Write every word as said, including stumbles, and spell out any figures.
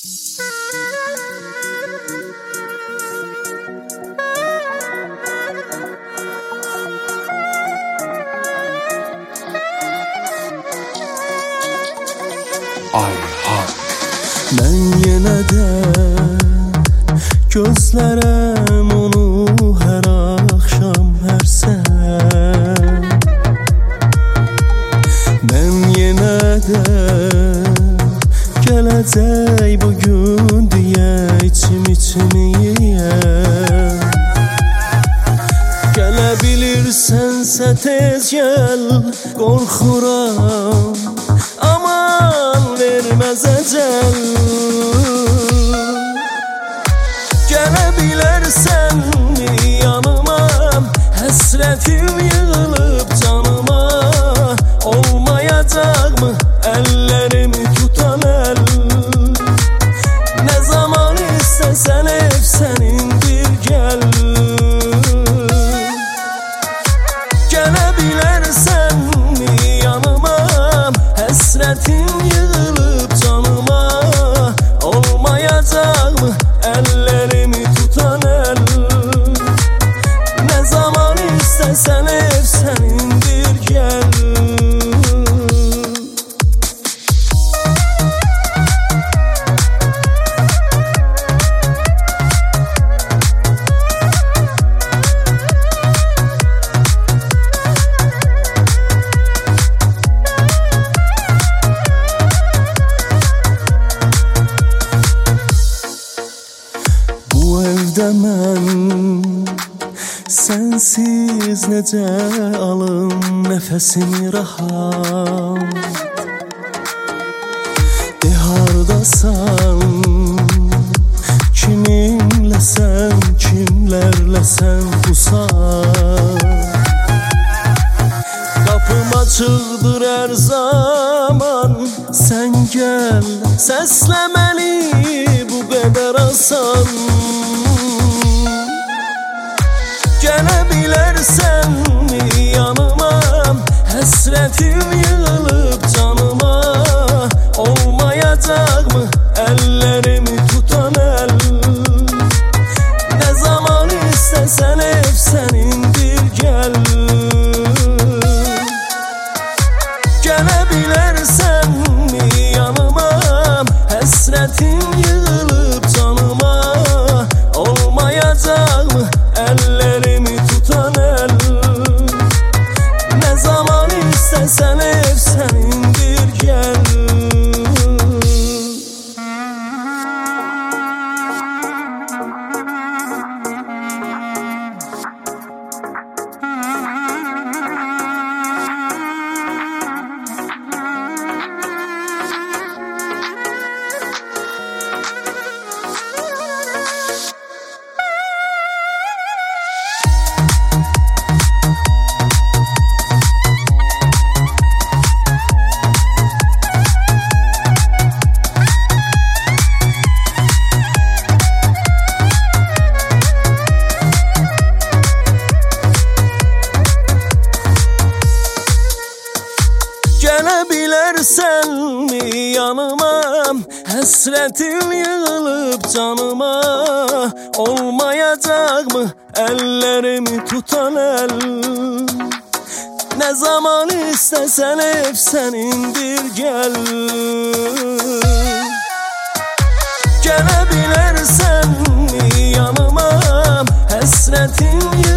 Ayhan. Mən yenə də gözlərəm onu hər axşam, hər səhər. Mən yenə də gələcək bugün deyə içim içimi yeyər. Gələ bilirsənsə tez gəl, qorxuram aman verməz əcəl. Gələ bilərsənmi yanıma, həsrətim yığılıb canıma. Olmayacaqmı əllərimi tutan əl? Nə zaman istəsən ev sənindir, gəl. Gələ bilərsənmi yanıma, həsrətim yığılıb canıma. Olmayacaqmı əllərimi tutan əl? Nə zaman istəsən ev sənindir, gəl. Evdə mən sənsiz necə alım nəfəsimi rahat? De hardasan, kiminləsən, kimlərləsən bu saat? Qapım açıqdır hər zaman, sən gəl, səslə məni bu qədər asan. Gələ bilərsənmi yanıma, həsrətim yığılıb canıma. Olmayacaqmı əllərimi tutan əl? Nə zaman istəsən ev sənindir, gəl. Gələ bilərsənmi yanıma, həsrətim yığılıb canıma. Olmayacaqmı əllərimi tutan əl? Nə zaman istəsən ev sənindir, gəl. Gələ bilərsənmi yanıma, həsrətim yığılıb canıma. Olmayacaqmı əllərimi tutan əl? Nə zaman istəsən ev sənindir, gəl. Gələ bilərsənmi yanıma, həsrətim yığılıb